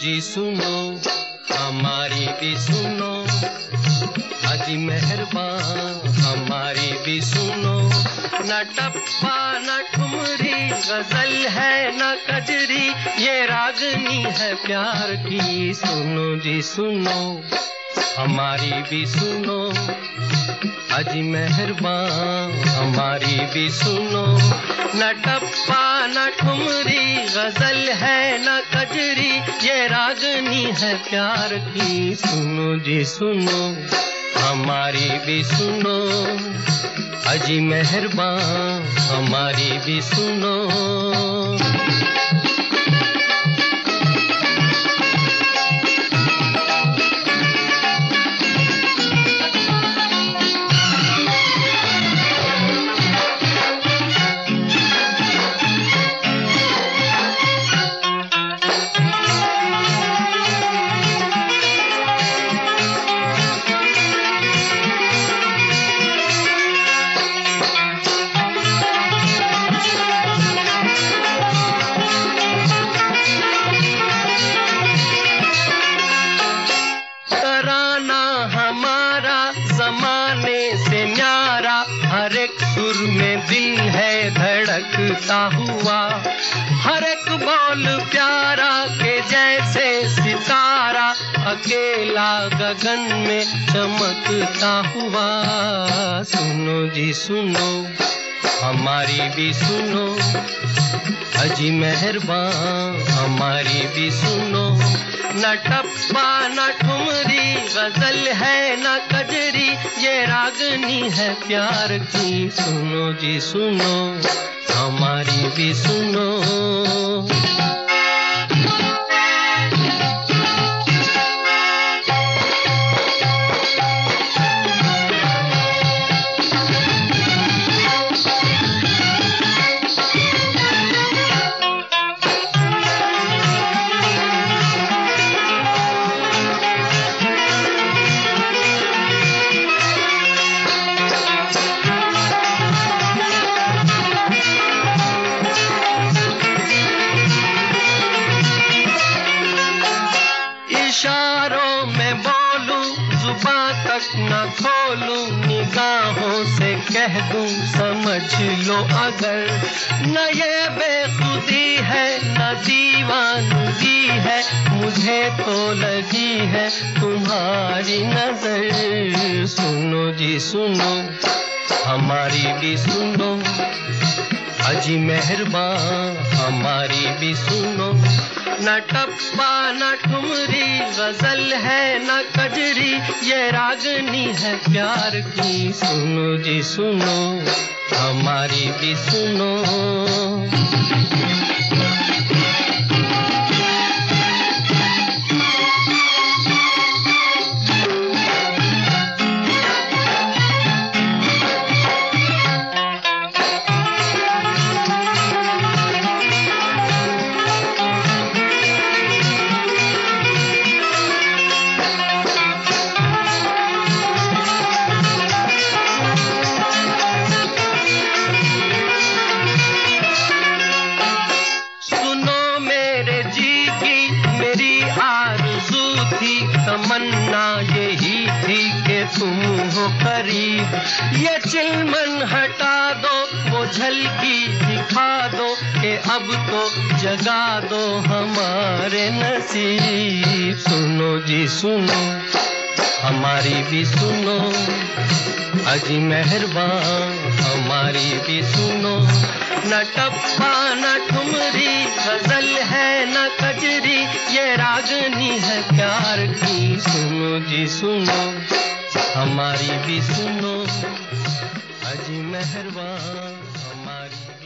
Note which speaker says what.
Speaker 1: जी सुनो, हमारी भी सुनो, अजी मेहरबान हमारी भी सुनो। न टप्पा न ठुमरी गजल है न कजरी, ये रागनी है प्यार की। सुनो जी सुनो, हमारी भी सुनो, अजी मेहरबान हमारी भी सुनो। न टप्पा न ठुमरी गजल है न कजरी, ये रागनी है प्यार की। सुनो जी सुनो, हमारी भी सुनो, अजी मेहरबान हमारी भी सुनो। हर एक सुर में दिल है धड़कता हुआ, हर एक बोल प्यारा के जैसे सितारा, अकेला गगन में चमकता हुआ। सुनो जी सुनो, हमारी भी सुनो, अजी मेहरबान हमारी भी सुनो। न टप्पा न ठुमरी गजल है न कजरी, ये रागनी है प्यार की। सुनो जी सुनो, हमारी भी सुनो। इशारों में बोलूं, जुबां तक न खोलूं, निगाहों से कह दूं समझ लो अगर। न ये बेखुदी है न दीवानगी है, मुझे तो लगी है तुम्हारी नजर। सुनो जी सुनो, हमारी भी सुनो, अजी मेहरबान हमारी भी सुनो। न टप्पा न ठुमरी गजल है न कजरी, ये रागनी है प्यार की। सुनो जी सुनो, हमारी भी सुनो। तमन्ना यही थी कि तुम हो करीब, ये चिलमन हटा दो, वो झलकी दिखा दो, कि अब तो जगा दो हमारे नसीब। सुनो जी सुनो, हमारी भी सुनो, अजी मेहरबान हमारी भी सुनो। न टप्पा न ठुमरी गजल है न कजरी, ये रागनी है प्यार की। सुनो जी सुनो, हमारी भी सुनो, अजी मेहरबान हमारी